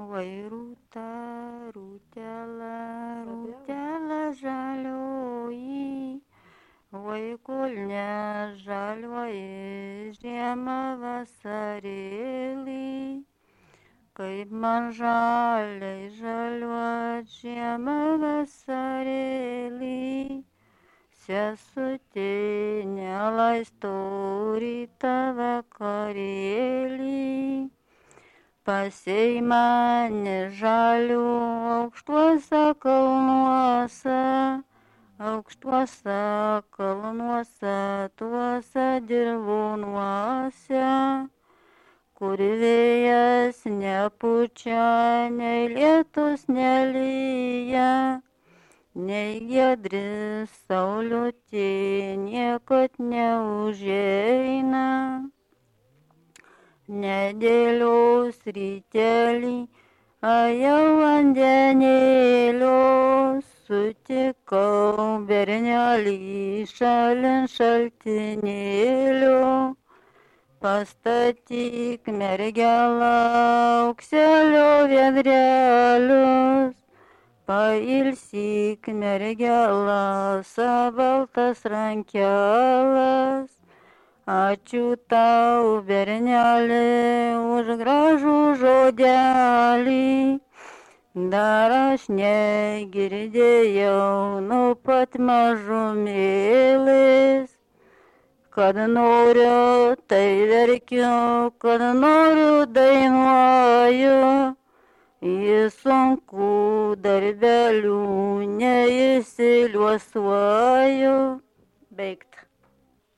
Vai rūta, rūtelė žalioji, vaikulne žalioji, žiemą vasarėlį. Kaip man žaliai žaliuot žiemą vasarėlį, sesutė nelaisto rytą vakarėlį. Pasei mane žalių aukštuose kalnuose, tuose dirvonuose, kur vėjas nepučia, nei lietus nelyja, nei giedri saulutė niekad neužeina. Nedėlios rytelį, jau vandenėlio, sutikau bernelį šalin šaltinėlio. Pastatyk mergelą aukselio vedrelius, pailsyk mergelą baltas rankelas. Ačiū tau, bernelė, už gražų žodelį, dar aš negirdėjau nuo pat mažumėlės, kad noriu, tai verkiu, kad noriu, dainuoju, į sunkų darbelių neįsiliuosuoju. Baigta.